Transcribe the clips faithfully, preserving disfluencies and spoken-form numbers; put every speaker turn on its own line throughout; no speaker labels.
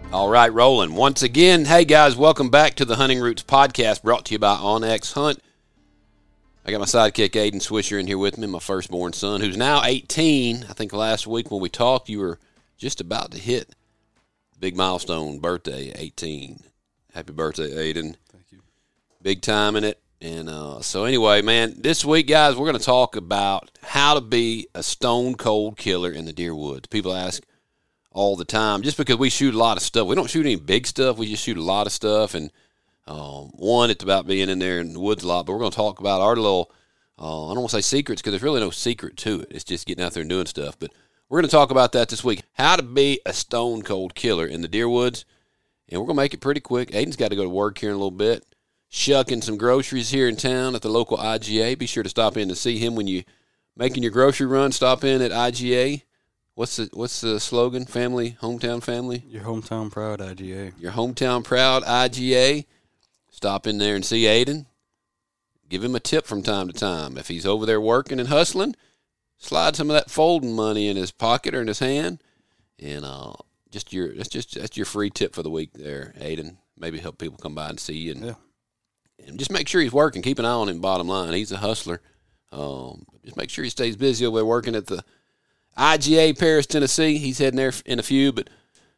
All right, rolling. Once again, hey guys, welcome back to the Hunting Roots podcast brought to you by OnX Hunt. I got my sidekick Aiden Swisher in here with me, my firstborn son, who's now eighteen. I think last week when we talked, you were just about to hit big milestone birthday, eighteen. Happy birthday, Aiden.
Thank you.
Big time in it. And uh, so anyway, man, this week, guys, we're going to talk about how to be a stone-cold killer in the deer woods. People ask all the time, just because we shoot a lot of stuff. We don't shoot any big stuff. We just shoot a lot of stuff. And um, one, it's about being in there in the woods a lot. But we're going to talk about our little, uh, I don't want to say secrets, because there's really no secret to it. It's just getting out there and doing stuff. But we're going to talk about that this week. How to be a stone-cold killer in the deer woods. And we're going to make it pretty quick. Aiden's got to go to work here in a little bit. Shucking some groceries here in town at the local I G A. Be sure to stop in to see him when you making your grocery run. Stop in at I G A. What's the what's the slogan? Family, hometown family.
Your hometown proud I G A.
Your hometown proud I G A. Stop in there and see Aiden. Give him a tip from time to time. If he's over there working and hustling, slide some of that folding money in his pocket or in his hand, and uh, just your that's just that's your free tip for the week there, Aiden. Maybe help people come by and see you. And,
yeah.
And just make sure he's working. Keep an eye on him, bottom line. He's a hustler. Um, just make sure he stays busy over there working at the I G A Paris, Tennessee. He's heading there in a few. But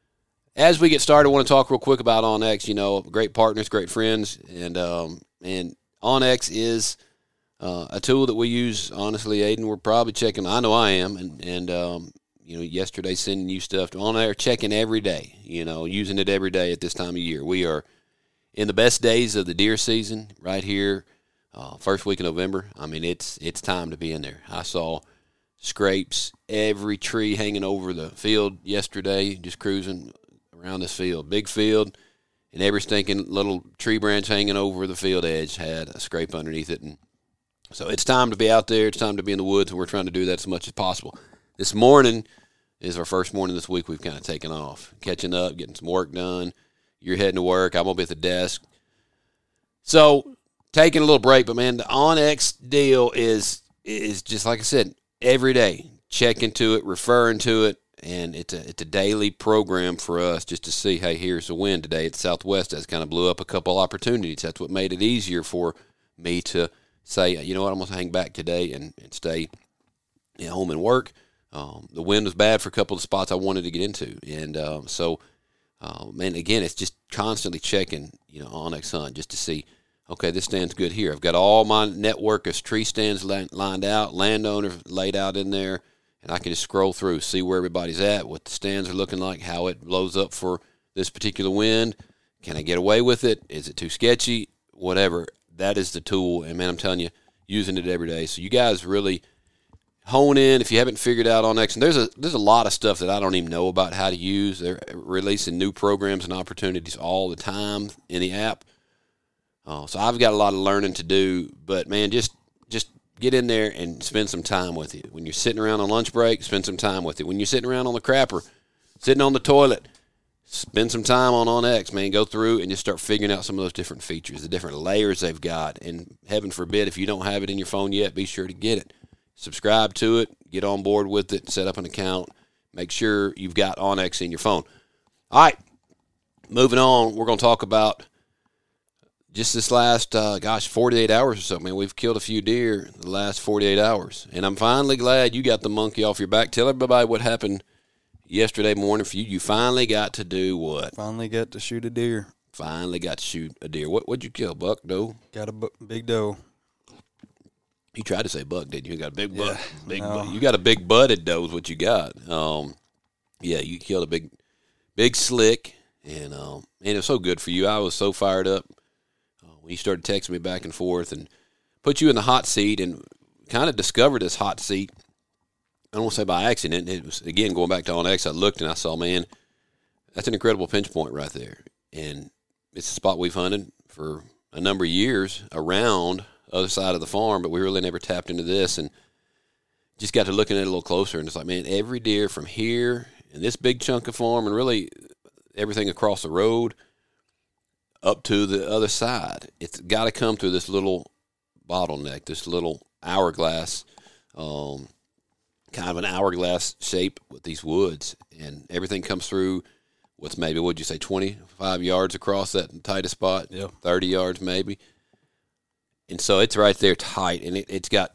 as we get started, I want to talk real quick about OnX. You know, great partners, great friends. And um, and OnX is uh, a tool that we use, honestly, Aiden. We're probably checking. I know I am. And, and um, you know, yesterday sending you stuff on there, checking every day, you know, using it every day at this time of year. We are in the best days of the deer season right here, uh, first week of November. I mean, it's it's time to be in there. I saw scrapes, every tree hanging over the field yesterday, just cruising around this field. Big field, and every stinking little tree branch hanging over the field edge had a scrape underneath it. And so it's time to be out there. It's time to be in the woods, and we're trying to do that as much as possible. This morning is our first morning this week we've kind of taken off, catching up, getting some work done. You're heading to work. I'm going to be at the desk. So, taking a little break. But, man, the OnX deal is is just, like I said, every day. Check into it, referring to it. And it's a, it's a daily program for us just to see, hey, here's the wind today at Southwest. That's kind of blew up a couple opportunities. That's what made it easier for me to say, you know what, I'm going to hang back today and, and stay at home and work. Um, the wind was bad for a couple of spots I wanted to get into. And um, so – Um, and again, it's just constantly checking, you know, OnX Hunt just to see, okay, this stand's good here. I've got all my network of tree stands lined out, landowners laid out in there, and I can just scroll through, see where everybody's at, what the stands are looking like, how it blows up for this particular wind. Can I get away with it? Is it too sketchy? Whatever. That is the tool, and man, I'm telling you, using it every day. So you guys really hone in if you haven't figured out OnX. And there's a there's a lot of stuff that I don't even know about how to use. They're releasing new programs and opportunities all the time in the app. Uh, so I've got a lot of learning to do. But, man, just just get in there and spend some time with it. When you're sitting around on lunch break, spend some time with it. When you're sitting around on the crapper, sitting on the toilet, spend some time on OnX, man. Go through and just start figuring out some of those different features, the different layers they've got. And heaven forbid, if you don't have it in your phone yet, be sure to get it. Subscribe to it, get on board with it, set up an account, make sure you've got OnX in your phone. All right, moving on, we're going to talk about just this last, uh, gosh, forty-eight hours or so. Man, we've killed a few deer in the last forty-eight hours, and I'm finally glad you got the monkey off your back. Tell everybody what happened yesterday morning for you. You finally got to do what?
Finally got to shoot a deer.
Finally got to shoot a deer. What, what'd you kill, buck, doe?
Got a bu- big doe.
You tried to say buck, didn't you? You got a big buck.
Yeah,
big
no.
buck. You got a big budded doe is what you got. Um, yeah, you killed a big, big slick, and um, and it was so good for you. I was so fired up uh, when you started texting me back and forth and put you in the hot seat and kind of discovered this hot seat. I don't want to say by accident. It was, again, going back to OnX, I looked and I saw, man, that's an incredible pinch point right there. And it's a spot we've hunted for a number of years around other side of the farm, but we really never tapped into this and just got to looking at it a little closer. And it's like, man, every deer from here and this big chunk of farm and really everything across the road up to the other side, it's got to come through this little bottleneck, this little hourglass, um, kind of an hourglass shape with these woods. And everything comes through what's maybe, what'd you say, twenty-five yards across that tightest spot?
Yeah.
thirty yards maybe. And so it's right there tight, and it, it's got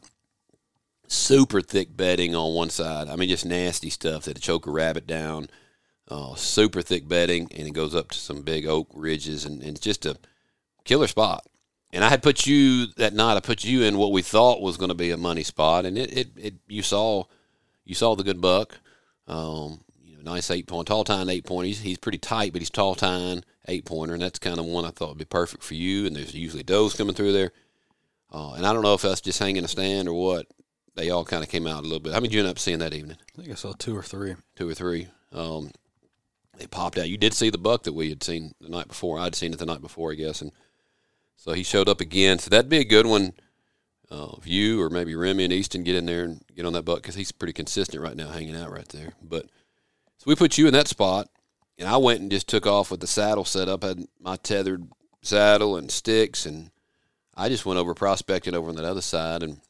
super thick bedding on one side. I mean, just nasty stuff that'd choke a rabbit down. Uh, super thick bedding, and it goes up to some big oak ridges, and, and it's just a killer spot. And I had put you that night. I put you in what we thought was going to be a money spot, and it, it, it you saw you saw the good buck. Um, you know, nice eight point, tall tine eight pointer. He's, he's pretty tight, but he's tall tine eight pointer, and that's kind of one I thought would be perfect for you. And there's usually does coming through there. Uh, and I don't know if that's just hanging a stand or what. They all kind of came out a little bit. How many did you end up seeing that evening?
I think I saw two or three.
Two or three. Um, they popped out. You did see the buck that we had seen the night before. I'd seen it the night before, I guess. And so he showed up again. So that'd be a good one. Uh, if you or maybe Remy and Easton get in there and get on that buck, because he's pretty consistent right now hanging out right there. But so we put you in that spot, and I went and just took off with the saddle set up. I had my tethered saddle and sticks, and I just went over prospecting over on that other side and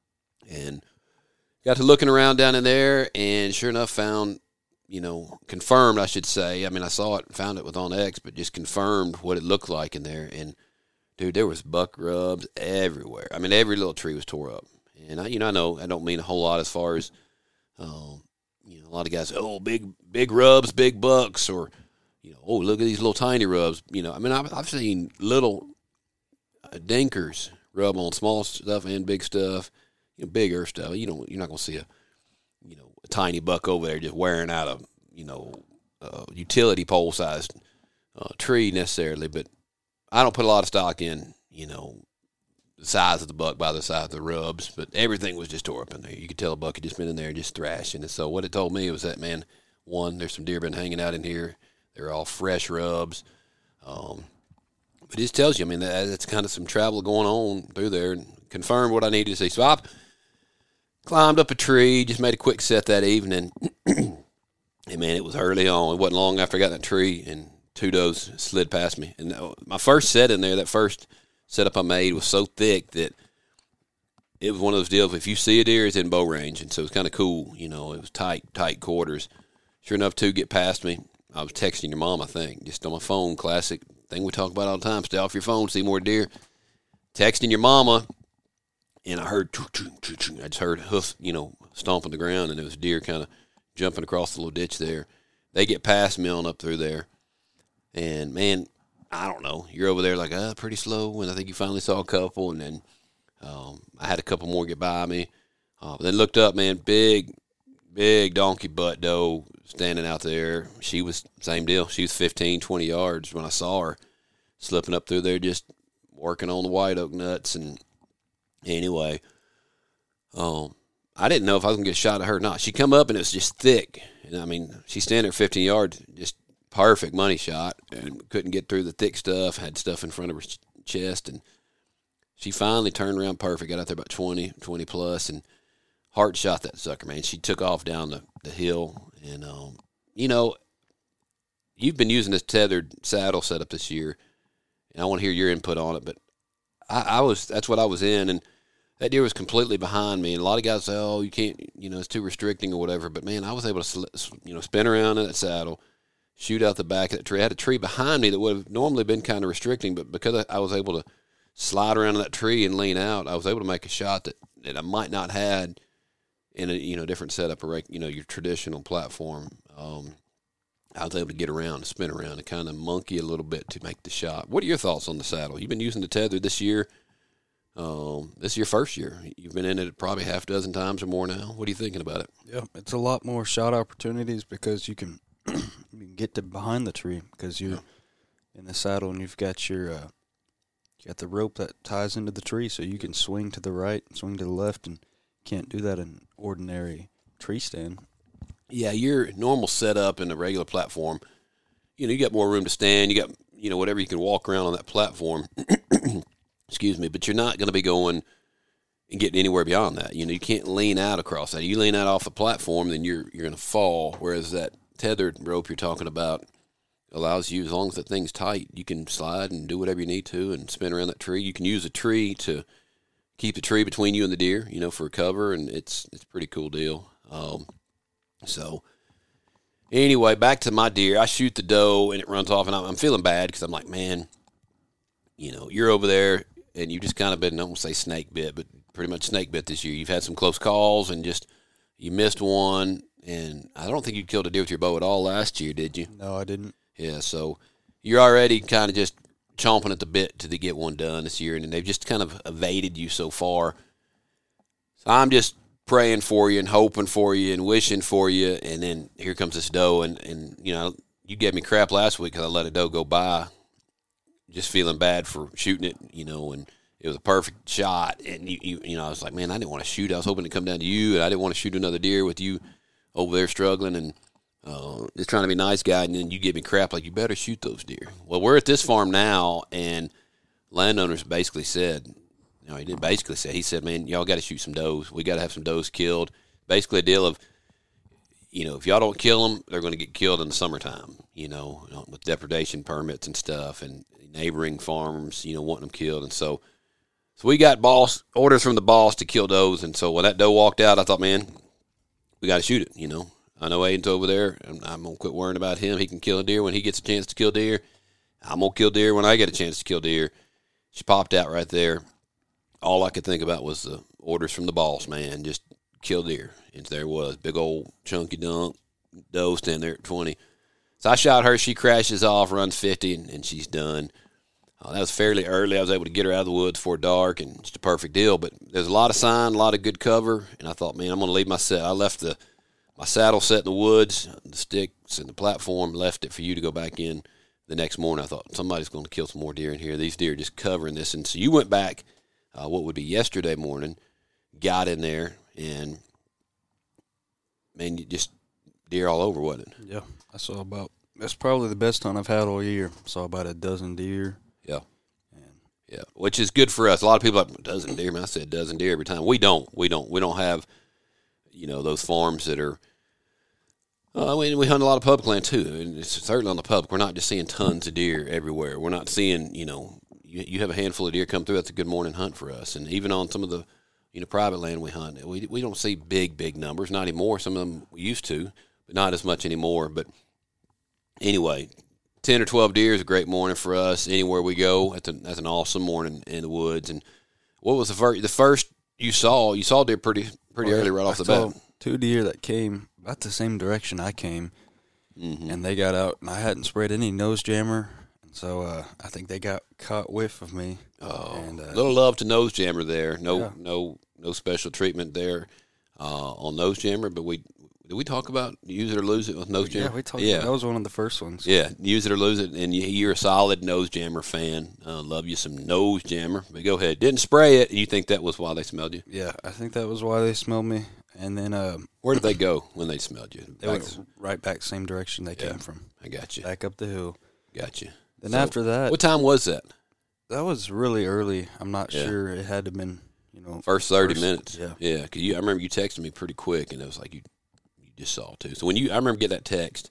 and got to looking around down in there, and sure enough found, you know, confirmed, I should say. I mean, I saw it, found it with on X, but just confirmed what it looked like in there. And, dude, there was buck rubs everywhere. I mean, every little tree was tore up. And, I, you know, I know I don't mean a whole lot as far as, um, you know, a lot of guys say, oh, big big rubs, big bucks, or, you know, oh, look at these little tiny rubs. You know, I mean, I've, I've seen little uh, dinkers rub on small stuff and big stuff. You know, bigger stuff. You don't. You're not gonna see a, you know, a tiny buck over there just wearing out a, you know, a utility pole sized uh, tree necessarily. But I don't put a lot of stock in, you know, the size of the buck by the size of the rubs. But everything was just tore up in there. You could tell a buck had just been in there just thrashing. And so what it told me was that, man, one, there's some deer been hanging out in here. They're all fresh rubs. Um, but it just tells you, I mean, that, that's kind of some travel going on through there, and confirmed what I needed to see. So I climbed up a tree, just made a quick set that evening. And, man, it was early on. It wasn't long after I got in that tree, and two does slid past me. And my first set in there, that first setup I made was so thick that it was one of those deals, if you see a deer, it's in bow range. And so it was kind of cool. You know, it was tight, tight quarters. Sure enough, two get past me. I was texting your mom, I think, just on my phone. Classic thing we talk about all the time. Stay off your phone, see more deer. Texting your mama. And I heard, I just heard hoof, you know, stomping the ground, and it was deer kind of jumping across the little ditch there. They get past me on up through there. And, man, I don't know. You're over there like, uh, pretty slow, and I think you finally saw a couple, and then um, I had a couple more get by me. Uh, then looked up, man, big, big donkey butt doe standing out there. She was, same deal. She was fifteen, twenty yards when I saw her slipping up through there, just working on the white oak nuts. And anyway, um, I didn't know if I was going to get a shot at her or not. She come up, and it was just thick. And, I mean, she's standing there fifteen yards, just perfect money shot, and couldn't get through the thick stuff, had stuff in front of her chest. And she finally turned around perfect, got out there about twenty, twenty plus, and heart shot that sucker, man. She took off down the, the hill. And, um, you know, you've been using this tethered saddle setup this year, and I want to hear your input on it. But I, I was, that's what I was in, and that deer was completely behind me. And a lot of guys say, oh, you can't, you know, it's too restricting or whatever. But, man, I was able to, you know, spin around in that saddle, shoot out the back of that tree. I had a tree behind me that would have normally been kind of restricting, but because I was able to slide around in that tree and lean out, I was able to make a shot that, that I might not had in a, you know, different setup, or, you know, your traditional platform. Um, I was able to get around and spin around and kind of monkey a little bit to make the shot. What are your thoughts on the saddle? You've been using the tether this year. Um, this is your first year. You've been in it probably half a dozen times or more now. What are you thinking about it?
Yeah, it's a lot more shot opportunities because you can you can get to behind the tree because you're yeah. in the saddle and you've got your uh, you got the rope that ties into the tree, so you can swing to the right, swing to the left, and can't do that in ordinary tree stand.
Yeah, your normal setup in a regular platform, you know, you got more room to stand. You got, you know, whatever you can walk around on that platform. Excuse me, but you're not going to be going and getting anywhere beyond that. You know, you can't lean out across that. You lean out off the platform, then you're you're going to fall. Whereas that tethered rope you're talking about allows you, as long as the thing's tight, you can slide and do whatever you need to and spin around that tree. You can use a tree to keep the tree between you and the deer, you know, for cover, and it's it's a pretty cool deal. Um, so Anyway, back to my deer. I shoot the doe, and it runs off, and I'm, I'm feeling bad because I'm like, man, you know, you're over there, and you've just kind of been, I won't say snake bit, but pretty much snake bit this year. You've had some close calls, and just you missed one, and I don't think you killed a deer with your bow at all last year, did you?
No, I didn't.
Yeah, so you're already kind of just chomping at the bit to get one done this year, and they've just kind of evaded you so far. So I'm just praying for you and hoping for you and wishing for you, and then here comes this doe, and, and you know, you gave me crap last week because I let a doe go by, just feeling bad for shooting it, you know, and it was a perfect shot, and you, you, you know, I was like, man, I didn't want to shoot. I was hoping to come down to you, and I didn't want to shoot another deer with you over there struggling and uh, just trying to be a nice guy, and then you give me crap like, you better shoot those deer. Well, we're at this farm now, and landowners basically said, you know, he didn't basically say, he said, man, y'all got to shoot some does. We got to have some does killed. Basically a deal of, you know, if y'all don't kill them, they're going to get killed in the summertime, you know, with depredation permits and stuff, and neighboring farms, you know, wanting them killed. And so, so we got boss orders from the boss to kill does. And so when that doe walked out, I thought, man, we got to shoot it, you know. I know Aiden's over there, and I'm going to quit worrying about him. He can kill a deer when he gets a chance to kill deer. I'm going to kill deer when I get a chance to kill deer. She popped out right there. All I could think about was the orders from the boss, man. Just kill deer. And there it was. Big old chunky dunk. Doe standing there at twenty. So I shot her. She crashes off, runs fifty, and, and she's done. Uh, that was fairly early. I was able to get her out of the woods before dark, and just a perfect deal. But there's a lot of sign, a lot of good cover. And I thought, man, I'm going to leave my set. I left the my saddle set in the woods, the sticks and the platform, left it for you to go back in the next morning. I thought, somebody's going to kill some more deer in here. These deer are just covering this. And so you went back. Uh, what would be yesterday morning, got in there, and, man, you just deer all over, wasn't it?
Yeah, I saw about, that's probably the best hunt I've had all year. Saw about a dozen deer.
Yeah. And, yeah, which is good for us. A lot of people are like, dozen deer, man, I said dozen deer every time. We don't. We don't. We don't have, you know, those farms that are, uh, we, we hunt a lot of public land, too. And it's certainly on the public. We're not just seeing tons of deer everywhere. We're not seeing, you know, you have a handful of deer come through, that's a good morning hunt for us. And even on some of the, you know, private land we hunt, we we don't see big, big numbers, not anymore. Some of them we used to, but not as much anymore. But anyway, ten or twelve deer is a great morning for us. Anywhere we go, that's, a, that's an awesome morning in the woods. And what was the first, the first you saw? You saw deer pretty pretty
well,
early right
I
off the
saw
bat.
Two deer that came about the same direction I came,
Mm-hmm.
and they got out, and I hadn't sprayed any nose jammer. So uh, I think they got caught whiff of me.
Oh,
and, uh,
little love to nose jammer there. No,
yeah.
no, no special treatment there uh, on nose jammer. But we did we talk about use it or lose it with nose jammer?
Yeah, we talked.
Yeah,
about, that was one of the first ones.
yeah, use it or lose it. And you, you're a solid nose jammer fan. Uh, love you some nose jammer. But go ahead. Didn't spray it. And you think that was why they smelled you?
Yeah, I think that was why they smelled me. And then uh,
Where did they go when they smelled you?
they
Back-
went right back same direction they
Yeah.
came from.
I got you.
Back up the hill.
Got you.
Then
So,
after that,
what time was that?
that was really early. I'm not
Yeah.
sure. It had to have been, you know,
First thirty
first-
minutes.
yeah.
yeah. Because I remember you texted me pretty quick, and it was like you, you just saw too. So when you, I remember getting that text,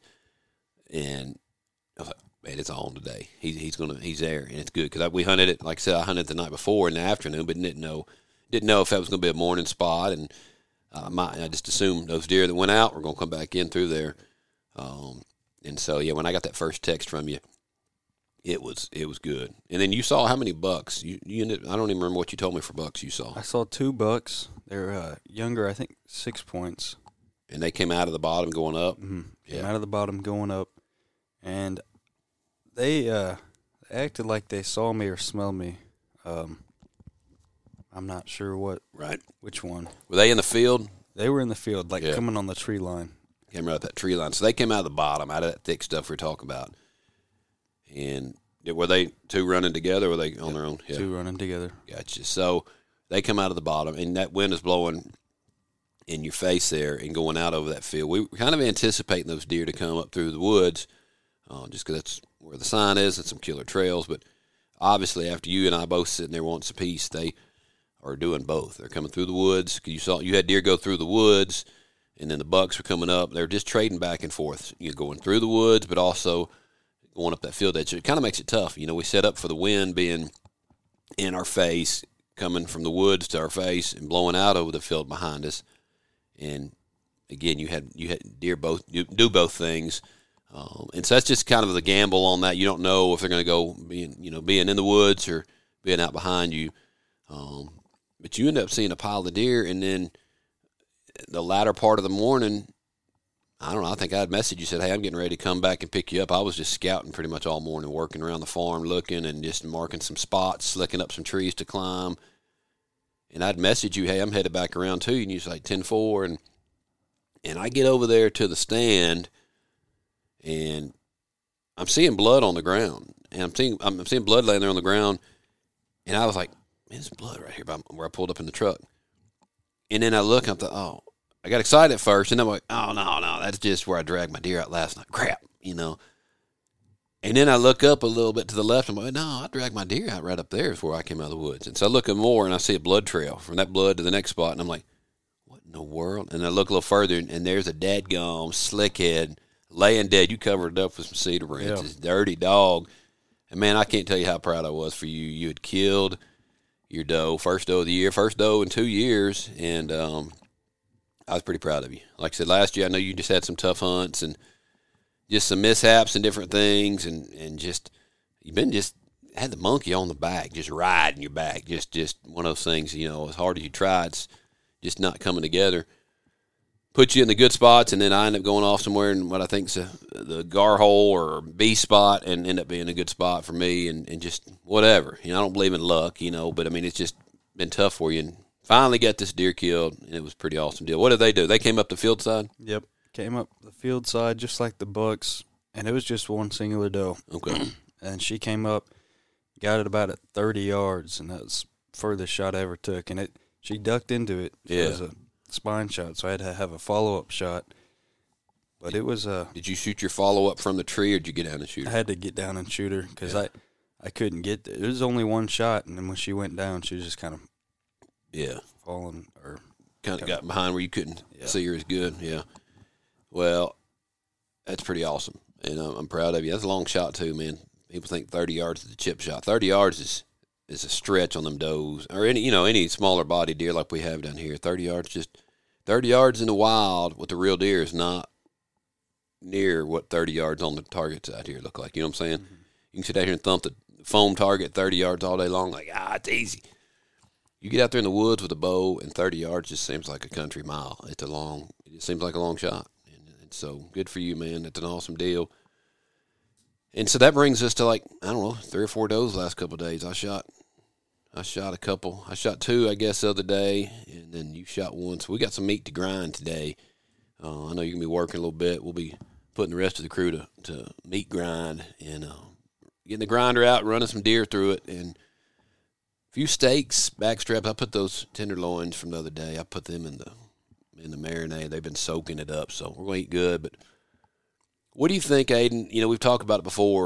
and I was like, man, it's on today. He's he's gonna he's there, and it's good because we hunted it. Like I said, I hunted the night before in the afternoon, but didn't know didn't know if that was gonna be a morning spot, and uh, my, I just assumed those deer that went out were gonna come back in through there. Um, and so yeah, when I got that first text from you. It was it was good, and then you saw how many bucks you you ended, I don't even remember what you told me for bucks you saw,
I saw two bucks. They're uh, younger, I think six points.
and they came out of the bottom going up.
Mm-hmm. Came
Yeah.
out of the bottom going up, and they uh, acted like they saw me or smelled me. Um, I'm not sure what
Right,
which one.
were they in the field?
They were in the field, like
Yeah.
coming on the tree line.
Came right out that tree line, so they came out of the bottom, out of that thick stuff we we're talking about. And were they two running together, or were they on their own? Yeah.
Two running together.
Gotcha. So they come out of the bottom, and that wind is blowing in your face there and going out over that field. We were kind of anticipating those deer to come up through the woods, uh, just because that's where the sign is and some killer trails. But obviously, after you and I both sitting there once apiece, they are doing both. They're coming through the woods. 'Cause you saw you had deer go through the woods, and then the bucks were coming up. They're just trading back and forth. You're going through the woods, but also going up that field edge. It kind of makes it tough. You know, we set up for the wind being in our face, coming from the woods to our face and blowing out over the field behind us. And again, you had you had deer both do, do both things, um, and so that's just kind of the gamble on that. You don't know if they're going to go being you know being in the woods or being out behind you, um, but you end up seeing a pile of deer, and then the latter part of the morning, I don't know, I think I had messaged you, said, hey, I'm getting ready to come back and pick you up. I was just scouting pretty much all morning, working around the farm, looking and just marking some spots, slicking up some trees to climb. And I'd message you, hey, I'm headed back around too. And you was like ten four. And, and I get over there to the stand, and I'm seeing blood on the ground. And I'm seeing I'm seeing blood laying there on the ground. And I was like, man, there's blood right here by where I pulled up in the truck. And then I look, and I thought, oh, I got excited at first. And I'm like, oh, no, no, that's just where I dragged my deer out last night. Crap, you know. And then I look up a little bit to the left. I'm like, no, I dragged my deer out right up there before I came out of the woods. And so I look at more, and I see a blood trail from that blood to the next spot. And I'm like, what in the world? And I look a little further, and, and there's a dadgum slickhead laying dead. You covered it up with some cedar branches. Yeah. Dirty dog. And, man, I can't tell you how proud I was for you. You had killed your doe, first doe of the year, first doe in two years. And um, I was pretty proud of you. Like I said, last year I know you just had some tough hunts and just some mishaps and different things, and, and just you've been just had the monkey on the back, just riding your back, just just one of those things. You know, as hard as you try, it's just not coming together. Put you in the good spots, and then I end up going off somewhere in what I think's a, the gar hole or B spot, and end up being a good spot for me, and, and just whatever. You know, I don't believe in luck, you know, but I mean, it's just been tough for you. And finally got this deer killed, and it was a pretty awesome deal. What did they do? They came up the field side?
Yep. Came up the field side just like the bucks, and it was just one singular doe.
Okay.
And she came up, got it about at thirty yards, and that was the furthest shot I ever took. And it she ducked into it.
Yeah.
It was a spine shot, so I had to have a follow-up shot. But it was a...
Did you shoot your follow-up from the tree, or did you get down and shoot her?
I had to get down and shoot her because yeah. I, I couldn't get there. It was only one shot, and then when she went down, she was just kind of
yeah
falling or...
Kind of got behind where you couldn't yeah. see her as good, yeah. Well, that's pretty awesome, and uh, I'm proud of you. That's a long shot too, man. People think thirty yards is a chip shot. thirty yards is is a stretch on them does, or any you know any smaller body deer like we have down here. thirty yards, just thirty yards in the wild with the real deer is not near what thirty yards on the targets out here look like. You know what I'm saying? Mm-hmm. You can sit out here and thump the foam target thirty yards all day long, like ah, it's easy. You get out there in the woods with a bow, and thirty yards just seems like a country mile. It's a long. It just seems like a long shot. So good for you, man. That's an awesome deal. And so that brings us to like, I don't know, three or four does the last couple of days. I shot I shot a couple. I shot two, I guess, the other day, and then you shot one. So we got some meat to grind today. Uh, I know you're going to be working a little bit. We'll be putting the rest of the crew to, to meat grind and uh, getting the grinder out, running some deer through it, and a few steaks, back straps. I put those tenderloins from the other day, I put them in the in the marinade. They've been soaking it up, so we're going to eat good. But what do you think, Aiden? You know, we've talked about it before,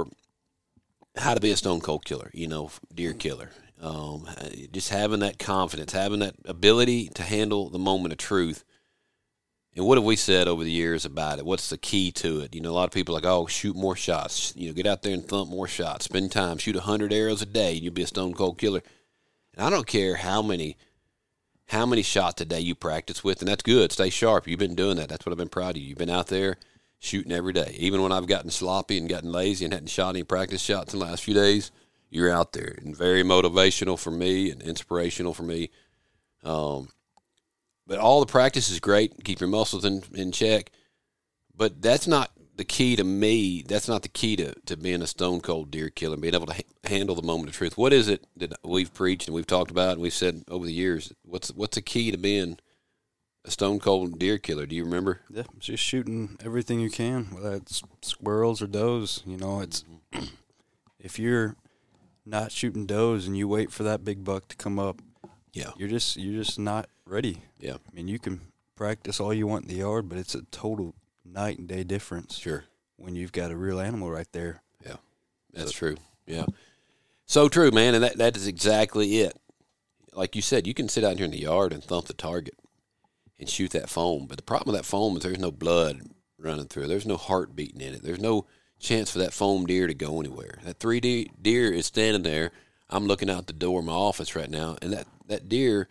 how to be a stone cold killer, you know, deer killer. Um, just having that confidence, having that ability to handle the moment of truth. And what have we said over the years about it? What's the key to it? You know, a lot of people are like, oh, shoot more shots. You know, get out there and thump more shots. Spend time. Shoot one hundred arrows a day, and you'll be a stone cold killer. And I don't care how many how many shots a day you practice with, and that's good. Stay sharp. You've been doing that. That's what I've been proud of you. You've been out there shooting every day. Even when I've gotten sloppy and gotten lazy and hadn't shot any practice shots in the last few days, you're out there. And very motivational for me and inspirational for me. Um, but all the practice is great. Keep your muscles in, in check. But that's not the key to me. That's not the key to, to being a stone cold deer killer, being able to ha- handle the moment of truth. What is it that we've preached and we've talked about and we've said over the years? What's what's the key to being a stone cold deer killer? Do you remember?
Yeah, just shooting everything you can, whether it's squirrels or does. You know, it's mm-hmm. if you're not shooting does and you wait for that big buck to come up,
yeah,
you're just you're just not ready.
Yeah,
I mean, you can practice all you want in the yard, but it's a total night and day difference.
Sure.
When you've got a real animal right there.
Yeah, that's so true. Yeah, so true, man, and that that is exactly it. Like you said, you can sit out here in the yard and thump the target and shoot that foam, but the problem with that foam is there's no blood running through it. There's no heart beating in it. There's no chance for that foam deer to go anywhere. That three D deer is standing there. I'm looking out the door of my office right now, and that, that deer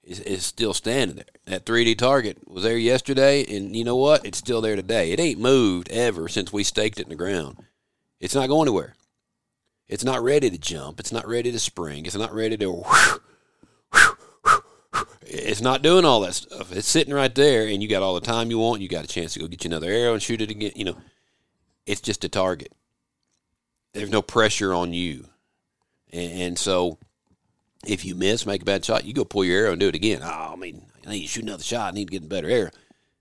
is, is still standing there. That three D target was there yesterday, and you know what? It's still there today. It ain't moved ever since we staked it in the ground. It's not going anywhere. It's not ready to jump. It's not ready to spring. It's not ready to whoosh, whoosh, whoosh, whoosh. It's not doing all that stuff. It's sitting right there, and you got all the time you want. You got a chance to go get you another arrow and shoot it again. You know, it's just a target. There's no pressure on you. And, and so if you miss, make a bad shot, you go pull your arrow and do it again. Oh, I mean, I need to shoot another shot. I need to get a better arrow.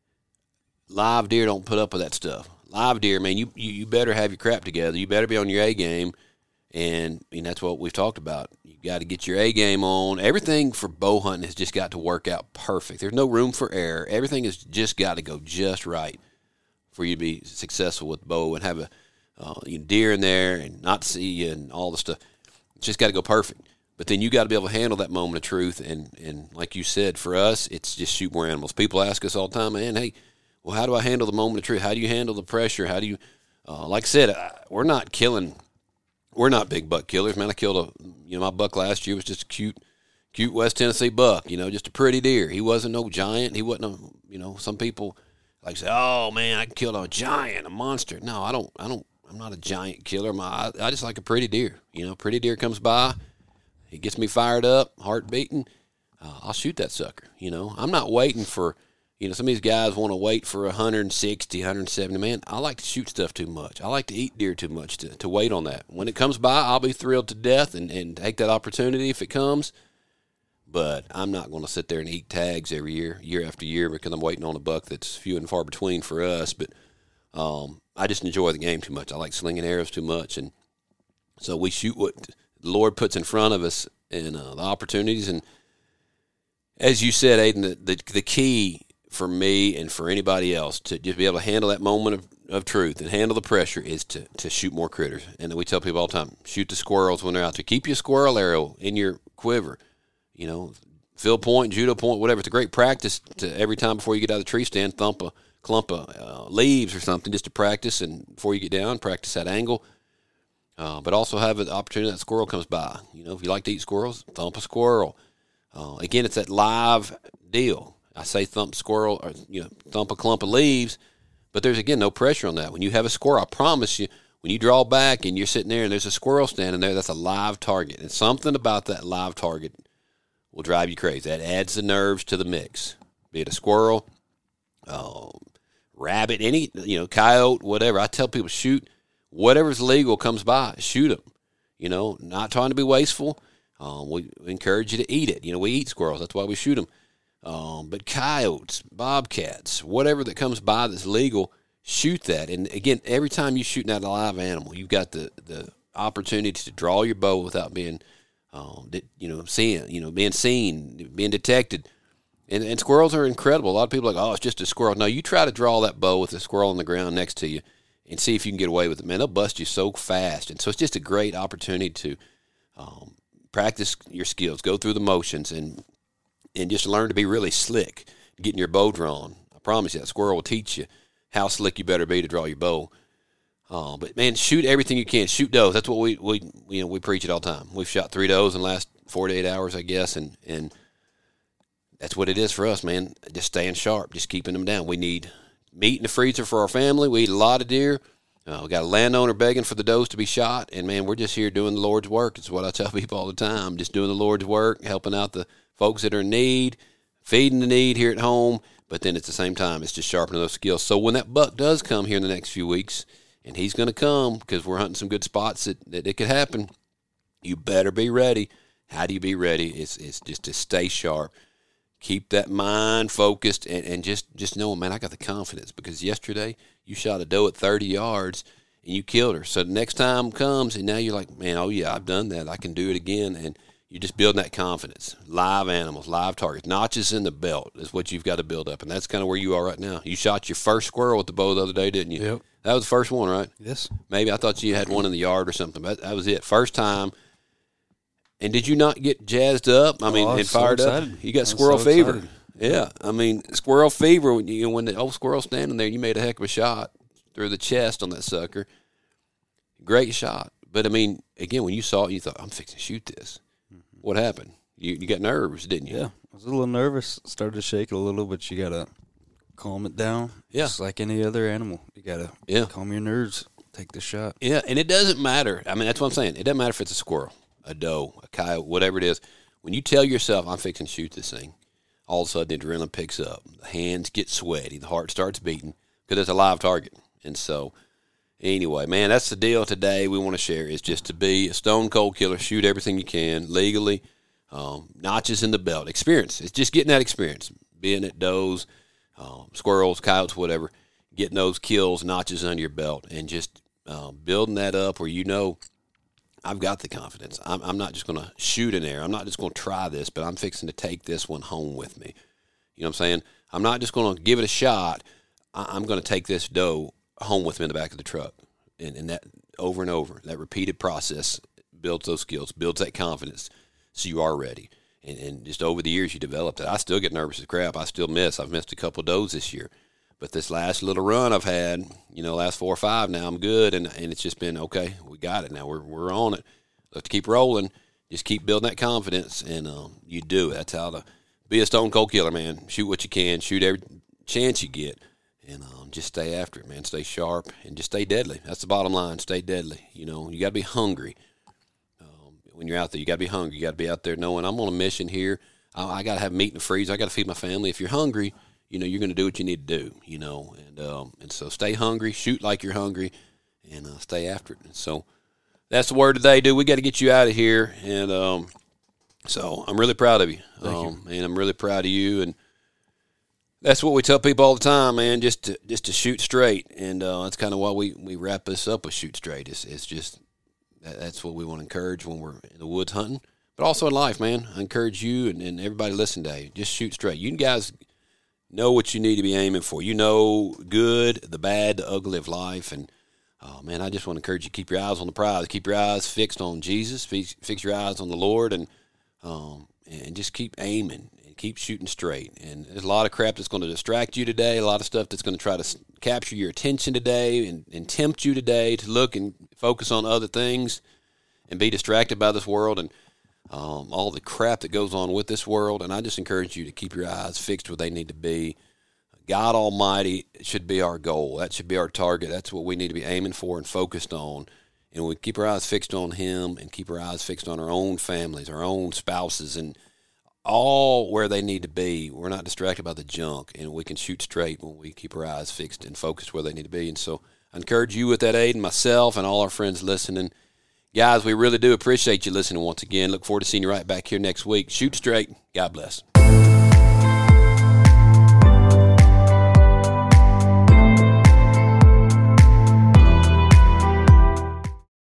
Live deer don't put up with that stuff. Live deer, man, you, you, you better have your crap together. You better be on your A game. And, I mean, that's what we've talked about. You got to get your A game on. Everything for bow hunting has just got to work out perfect. There's no room for error. Everything has just got to go just right for you to be successful with bow and have a uh, you know, deer in there and not see you and all the stuff. It's just got to go perfect. But then you got to be able to handle that moment of truth. And, and like you said, for us, it's just shoot more animals. People ask us all the time, man, hey, well, how do I handle the moment of truth? How do you handle the pressure? How do you, uh, like I said, uh, we're not killing, we're not big buck killers, man. I killed a, you know, my buck last year was just a cute, cute West Tennessee buck, you know, just a pretty deer. He wasn't no giant. He wasn't a, you know, some people like say, oh man, I killed a giant, a monster. No, I don't, I don't, I'm not a giant killer. My, I, I just like a pretty deer, you know, pretty deer comes by. It gets me fired up, heart beating. Uh, I'll shoot that sucker, you know. I'm not waiting for, you know, some of these guys want to wait for one sixty, one seventy. Man, I like to shoot stuff too much. I like to eat deer too much to, to wait on that. When it comes by, I'll be thrilled to death and, and take that opportunity if it comes. But I'm not going to sit there and eat tags every year, year after year, because I'm waiting on a buck that's few and far between for us. But um, I just enjoy the game too much. I like slinging arrows too much. And so we shoot what the Lord puts in front of us and uh, the opportunities. And as you said, Aiden, the, the, the key for me and for anybody else to just be able to handle that moment of, of truth and handle the pressure is to, to shoot more critters. And we tell people all the time, shoot the squirrels when they're out there. Keep your squirrel arrow in your quiver. You know, field point, judo point, whatever. It's a great practice to every time before you get out of the tree stand, thump a clump of uh, leaves or something just to practice. And before you get down, practice that angle. Uh, but also have an opportunity that squirrel comes by. You know, if you like to eat squirrels, thump a squirrel. Uh, again, it's that live deal. I say thump squirrel or, you know, thump a clump of leaves, but there's, again, no pressure on that. When you have a squirrel, I promise you, when you draw back and you're sitting there and there's a squirrel standing there, that's a live target. And something about that live target will drive you crazy. That adds the nerves to the mix. Be it a squirrel, uh, rabbit, any, you know, coyote, whatever. I tell people, shoot whatever's legal comes by, shoot them. You know, not trying to be wasteful. Um, we encourage you to eat it. You know, we eat squirrels. That's why we shoot them. Um, but coyotes, bobcats, whatever that comes by that's legal, shoot that. And, again, every time you're shooting at a live animal, you've got the, the opportunity to draw your bow without being, um, you know, seeing, you know, being seen, being detected. And, and squirrels are incredible. A lot of people are like, oh, it's just a squirrel. No, you try to draw that bow with a squirrel on the ground next to you and see if you can get away with it. Man, they'll bust you so fast. And so it's just a great opportunity to um, practice your skills, go through the motions, and and just learn to be really slick getting your bow drawn. I promise you, that squirrel will teach you how slick you better be to draw your bow. Uh, but, man, shoot everything you can. Shoot does. That's what we, we you know we preach it all the time. We've shot three does in the last forty-eight hours, I guess, and, and that's what it is for us, man. Just staying sharp, just keeping them down. We need meat in the freezer for our family. We eat a lot of deer. Uh, we got a landowner begging for the does to be shot, and, man, we're just here doing the Lord's work. It's what I tell people all the time, just doing the Lord's work, helping out the folks that are in need, feeding the need here at home, but then at the same time, it's just sharpening those skills. So when that buck does come here in the next few weeks, and he's going to come because we're hunting some good spots that, that it could happen, you better be ready. How do you be ready? It's, it's just to stay sharp. Keep that mind focused and, and just, just know, man, I got the confidence because yesterday you shot a doe at thirty yards and you killed her. So the next time comes and now you're like, man, oh, yeah, I've done that. I can do it again. And you're just building that confidence. Live animals, live targets, notches in the belt is what you've got to build up. And that's kind of where you are right now. You shot your first squirrel with the bow the other day, didn't you?
Yep.
That was the first one, right?
Yes.
Maybe I thought you had one in the yard or something, but that was it. First time. And did you not get jazzed up? I mean,
oh, I
and fired
so
up? You got squirrel
so
fever.
Excited.
Yeah. I mean, squirrel fever, when, you, when the old squirrel's standing there, you made a heck of a shot through the chest on that sucker. Great shot. But, I mean, again, when you saw it, you thought, I'm fixing to shoot this. Mm-hmm. What happened? You you got nerves, didn't you?
Yeah, I was a little nervous. Started to shake a little, but you gotta calm it down.
Yeah,
just like any other animal, you gotta
yeah.
calm your nerves. Take the shot.
Yeah, and it doesn't matter. I mean, that's what I'm saying. It doesn't matter if it's a squirrel, a doe, a coyote, whatever it is. When you tell yourself, I'm fixing to shoot this thing, all of a sudden the adrenaline picks up. The hands get sweaty. The heart starts beating because it's a live target. And so, anyway, man, that's the deal today we want to share is just to be a stone cold killer, shoot everything you can legally, um, notches in the belt. Experience. It's just getting that experience, being at does, um, squirrels, coyotes, whatever, getting those kills, notches under your belt, and just Um, building that up where you know I've got the confidence. I'm, I'm not just going to shoot in there. I'm not just going to try this, but I'm fixing to take this one home with me. You know what I'm saying? I'm not just going to give it a shot. I, I'm going to take this doe home with me in the back of the truck. And, and that over and over, that repeated process builds those skills, builds that confidence so you are ready. And, and just over the years you develop that. I still get nervous as crap. I still miss. I've missed a couple of does this year. But this last little run I've had, you know, last four or five now, I'm good, and and it's just been, okay, we got it now. We're we're on it. Let's keep rolling. Just keep building that confidence, and um, you do it. That's how to be a stone cold killer, man. Shoot what you can. Shoot every chance you get, and um, just stay after it, man. Stay sharp, and just stay deadly. That's the bottom line. Stay deadly. You know, you got to be hungry. Um, when you're out there, you got to be hungry. You got to be out there knowing I'm on a mission here. I, I got to have meat in the freezer. I got to feed my family. If you're hungry, you know, you're going to do what you need to do, you know, and um, and so stay hungry, shoot like you're hungry, and uh, stay after it. And so that's the word today, dude. We got to get you out of here, and um, so I'm really proud of you,
Thank
um,
you.
and I'm really proud of you, and that's what we tell people all the time, man, just to, just to shoot straight, and uh, that's kind of why we, we wrap this up with shoot straight. It's, it's just that, that's what we want to encourage when we're in the woods hunting, but also in life, man. I encourage you and, and everybody listening today, just shoot straight. You guys know what you need to be aiming for. You know good, the bad, the ugly of life. And, oh, man, I just want to encourage you to keep your eyes on the prize. Keep your eyes fixed on Jesus. Fix, fix your eyes on the Lord. And um, and just keep aiming and keep shooting straight. And there's a lot of crap that's going to distract you today, a lot of stuff that's going to try to capture your attention today and, and tempt you today to look and focus on other things and be distracted by this world. And Um, all the crap that goes on with this world, and I just encourage you to keep your eyes fixed where they need to be. God Almighty should be our goal. That should be our target. That's what we need to be aiming for and focused on. And we keep our eyes fixed on Him and keep our eyes fixed on our own families, our own spouses, and all where they need to be. We're not distracted by the junk, and we can shoot straight when we keep our eyes fixed and focused where they need to be. And so I encourage you with that, Aiden, myself, and all our friends listening. Guys, we really do appreciate you listening once again. Look forward to seeing you right back here next week. Shoot straight. God bless.